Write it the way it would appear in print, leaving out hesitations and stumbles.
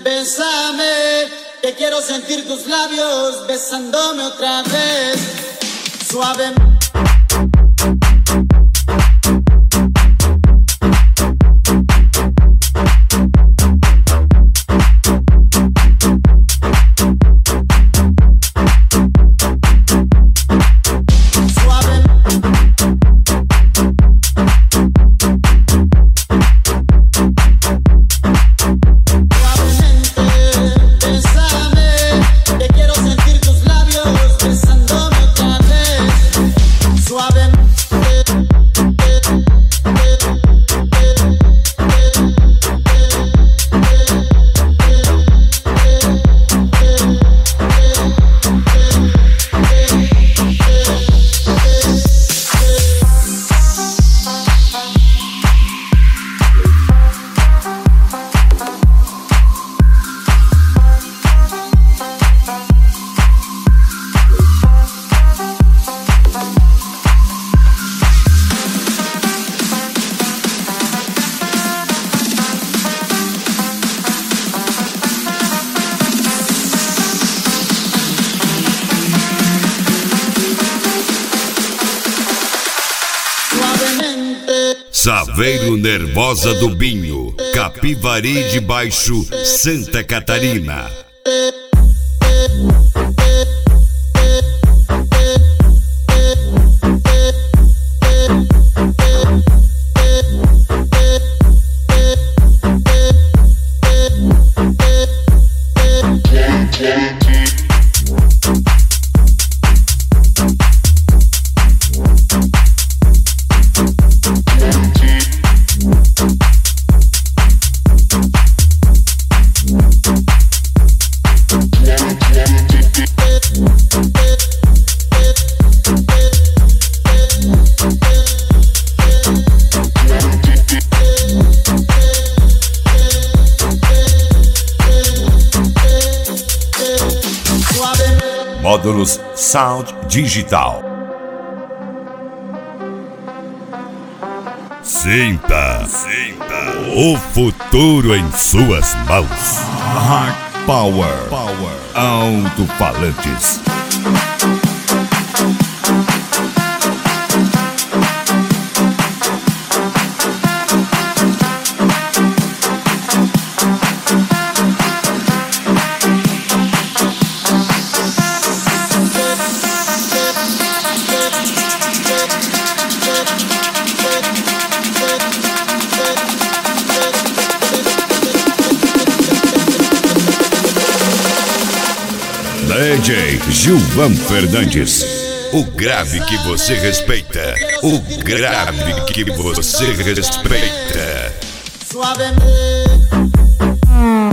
bésame, que quiero sentir tus labios besándome otra vez, suave. Saveiro Nervosa do Binho, Capivari de Baixo, Santa Catarina. Módulos Sound Digital. Sinta o futuro em suas mãos. Hard Power Alto-Falantes. DJ Gilvan Fernandes. O grave que você respeita. O grave que você respeita. Suavemente.